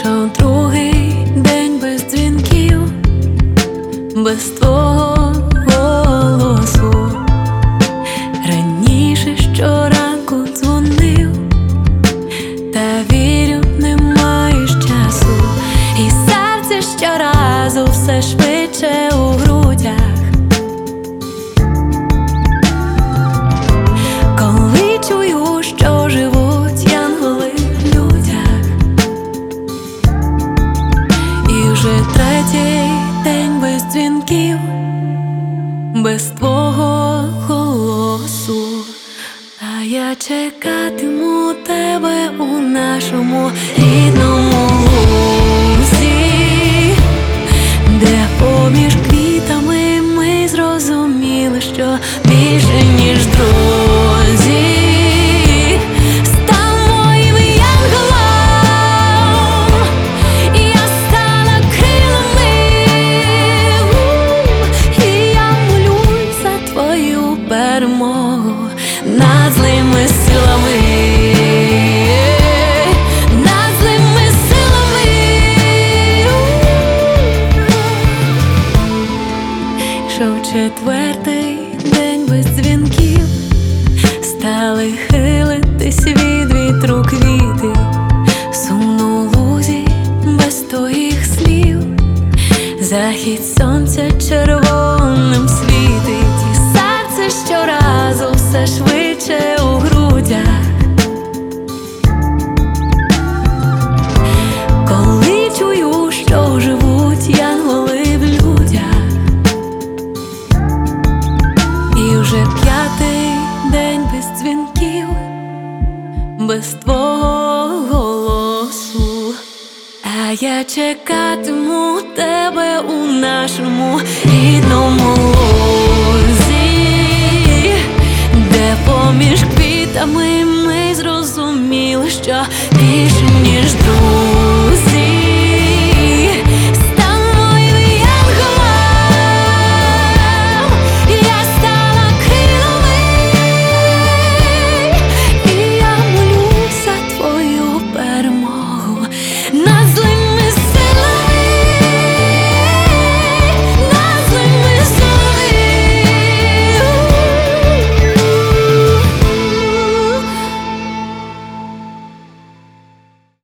Ішов другий день без дзвінків, без твого голосу. Раніше щоранку дзвонив, та вірю, не маєш часу. І серце щоразу все швидше у грудях. Коли чую, що живуть янголи в людях. І вже третій день без дзвінків, без твого голосу. А я чекатиму тебе у нашому рідному лузі, де поміж квітами ми зрозуміли, що більше ніж друзі. Став моїм янголом, і я стала крилами, і я молюсь за твою перемогу над злими силами, над злими силами. Йшов четвертий день без дзвінків, стали хилитись від вітру квіти. Сумно в лузі без твоїх слів, захід сонця червоним світить. І серце щоразу все швидше у грудях. Коли чую, що живуть янголи в людях. І вже п'ятий день без дзвінків, без твого голосу. А я чекатиму тебе у нашому рідному лузі, де поміж квітами ми зрозуміли, що більше ніж друзі.